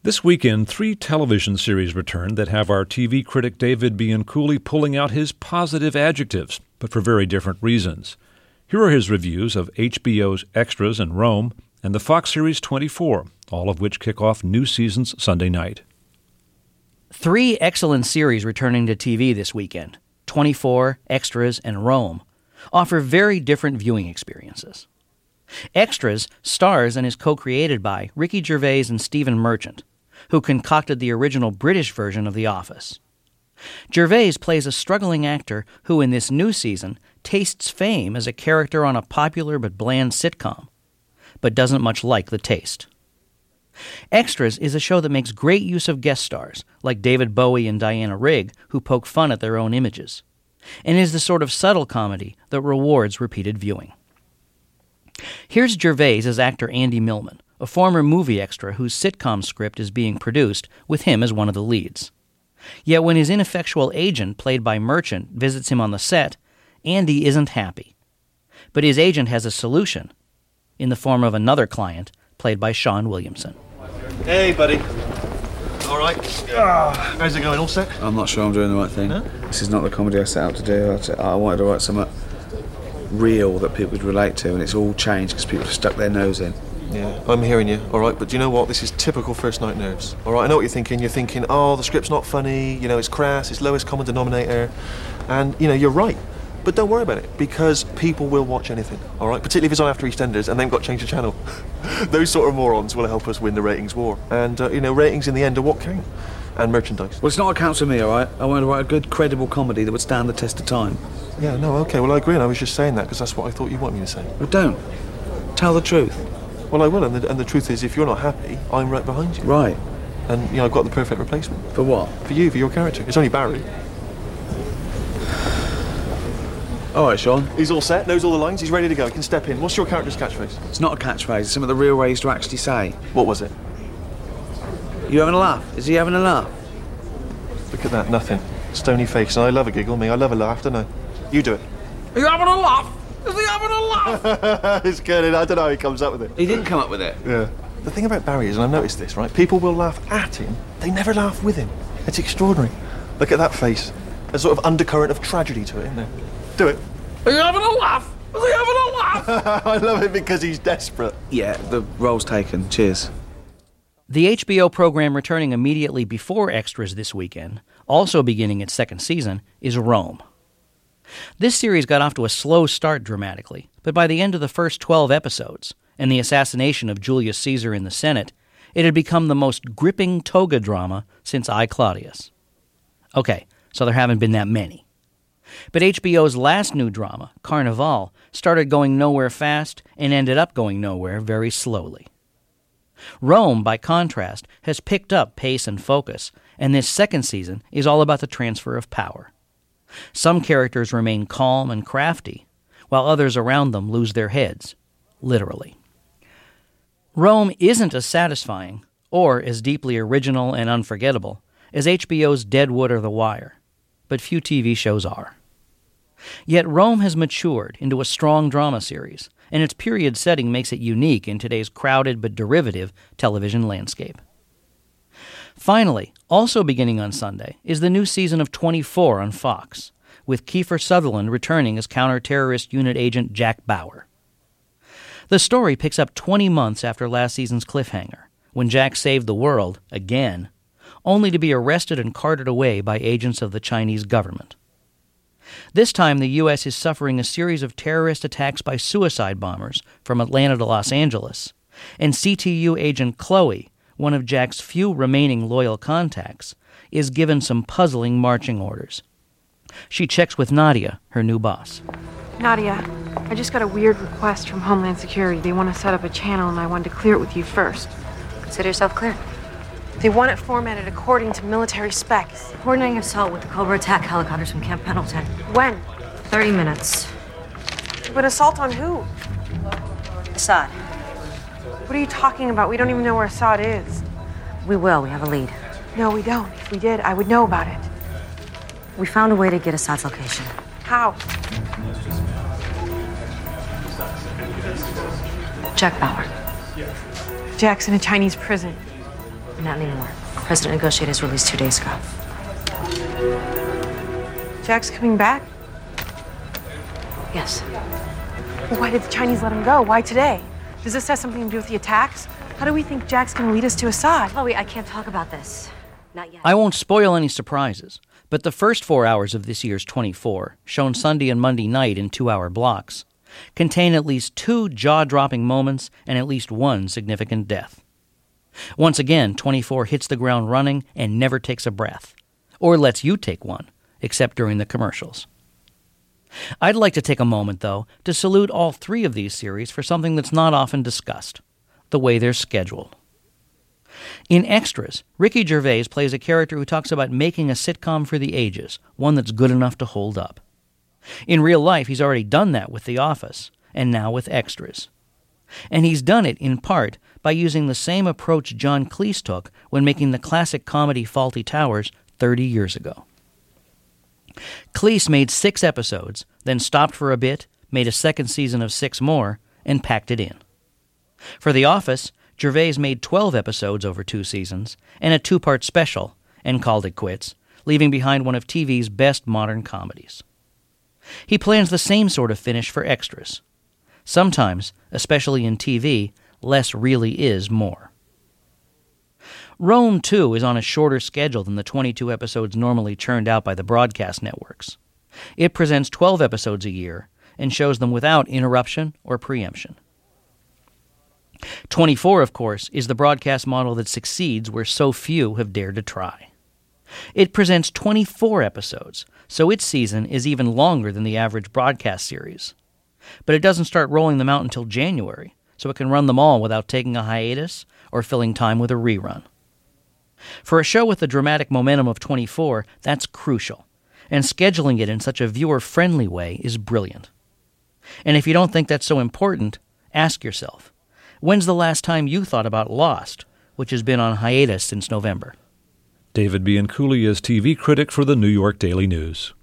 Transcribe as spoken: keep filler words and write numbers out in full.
This weekend, three television series returned that have our T V critic David Bianculli pulling out his positive adjectives, but for very different reasons. Here are his reviews of H B O's Extras and Rome and the Fox series twenty-four, all of which kick off new seasons Sunday night. Three excellent series returning to T V this weekend, twenty-four, Extras, and Rome, offer very different viewing experiences. Extras stars and is co-created by Ricky Gervais and Stephen Merchant, who concocted the original British version of The Office. Gervais plays a struggling actor who, in this new season, tastes fame as a character on a popular but bland sitcom, but doesn't much like the taste. Extras is a show that makes great use of guest stars, like David Bowie and Diana Rigg, who poke fun at their own images, and is the sort of subtle comedy that rewards repeated viewing. Here's Gervais as actor Andy Millman, a former movie extra whose sitcom script is being produced with him as one of the leads. Yet when his ineffectual agent, played by Merchant, visits him on the set, Andy isn't happy. But his agent has a solution, in the form of another client, played by Sean Williamson. Hey, buddy. All right. Oh, how's it going? All set? I'm not sure I'm doing the right thing. No? This is not the comedy I set out to do. I, I wanted to write something real that people would relate to, and it's all changed because people have stuck their nose in. Yeah, I'm hearing you, all right, but do you know what? This is typical first night nerves, all right? I know what you're thinking. You're thinking, oh, the script's not funny, you know, it's crass, it's lowest common denominator, and, you know, you're right. But don't worry about it, because people will watch anything, all right? Particularly if it's on after EastEnders and they've got to change the channel. Those sort of morons will help us win the ratings war. And, uh, you know, ratings in the end are what count. And merchandise. Well, it's not what counts for me, all right? I wanted to write a good, credible comedy that would stand the test of time. Yeah, no, okay, well, I agree, and I was just saying that because that's what I thought you wanted me to say. Well, don't. Tell the truth. Well, I will, and the, and the truth is, if you're not happy, I'm right behind you. Right. And, you know, I've got the perfect replacement. For what? For you, for your character. It's only Barry. All right, Sean. He's all set, knows all the lines, he's ready to go. He can step in. What's your character's catchphrase? It's not a catchphrase, it's something the real way used to actually say. What was it? You having a laugh? Is he having a laugh? Look at that, nothing. Stony face, and I love a giggle, me. I love a laugh, don't I? You do it. Are you having a laugh? Is he having a laugh? It's good, I don't know how he comes up with it. He didn't come up with it. Yeah. The thing about Barry is, and I've noticed this, right? People will laugh at him, they never laugh with him. It's extraordinary. Look at that face. There's sort of undercurrent of tragedy to it, isn't there? Do it. Are you having a laugh? Is he having a laugh? I love it because he's desperate. Yeah, the role's taken. Cheers. The H B O program returning immediately before Extras this weekend, also beginning its second season, is Rome. This series got off to a slow start dramatically, but by the end of the first twelve episodes, and the assassination of Julius Caesar in the Senate, it had become the most gripping toga drama since I, Claudius. Okay, so there haven't been that many. But H B O's last new drama, Carnival, started going nowhere fast and ended up going nowhere very slowly. Rome, by contrast, has picked up pace and focus, and this second season is all about the transfer of power. Some characters remain calm and crafty, while others around them lose their heads, literally. Rome isn't as satisfying, or as deeply original and unforgettable, as H B O's Deadwood or The Wire, but few T V shows are. Yet Rome has matured into a strong drama series, and its period setting makes it unique in today's crowded but derivative television landscape. Finally, also beginning on Sunday, is the new season of twenty-four on Fox, with Kiefer Sutherland returning as counter-terrorist unit agent Jack Bauer. The story picks up twenty months after last season's cliffhanger, when Jack saved the world, again, only to be arrested and carted away by agents of the Chinese government. This time, the U S is suffering a series of terrorist attacks by suicide bombers from Atlanta to Los Angeles, and C T U agent Chloe, one of Jack's few remaining loyal contacts, is given some puzzling marching orders. She checks with Nadia, her new boss. Nadia, I just got a weird request from Homeland Security. They want to set up a channel, and I wanted to clear it with you first. Consider yourself clear. They want it formatted according to military specs. Coordinating assault with the Cobra attack helicopters from Camp Pendleton. When? Thirty minutes. But assault on who? Assad. What are you talking about? We don't even know where Assad is. We will. We have a lead. No, we don't. If we did, I would know about it. We found a way to get Assad's location. How? Jack Bauer. Jack's in a Chinese prison. Not anymore. President negotiated his release two days ago. Jack's coming back? Yes. Well, why did the Chinese let him go? Why today? Does this have something to do with the attacks? How do we think Jack's going to lead us to Assad? Chloe, I can't talk about this. Not yet. I won't spoil any surprises, but the first four hours of this year's twenty-four, shown Sunday and Monday night in two-hour blocks, contain at least two jaw-dropping moments and at least one significant death. Once again, twenty-four hits the ground running and never takes a breath, or lets you take one, except during the commercials. I'd like to take a moment, though, to salute all three of these series for something that's not often discussed: the way they're scheduled. In Extras, Ricky Gervais plays a character who talks about making a sitcom for the ages, one that's good enough to hold up. In real life, he's already done that with The Office, and now with Extras. And he's done it, in part, by using the same approach John Cleese took when making the classic comedy Fawlty Towers thirty years ago. Cleese made six episodes, then stopped for a bit, made a second season of six more, and packed it in. For The Office, Gervais made twelve episodes over two seasons, and a two-part special, and called it quits, leaving behind one of T V's best modern comedies. He plans the same sort of finish for Extras. Sometimes, especially in T V, less really is more. Rome, too, is on a shorter schedule than the twenty-two episodes normally churned out by the broadcast networks. It presents twelve episodes a year and shows them without interruption or preemption. twenty-four, of course, is the broadcast model that succeeds where so few have dared to try. It presents twenty-four episodes, so its season is even longer than the average broadcast series. But it doesn't start rolling them out until January, so it can run them all without taking a hiatus or filling time with a rerun. For a show with the dramatic momentum of twenty-four, that's crucial, and scheduling it in such a viewer-friendly way is brilliant. And if you don't think that's so important, ask yourself, when's the last time you thought about Lost, which has been on hiatus since November? David Bianculli is T V critic for the New York Daily News.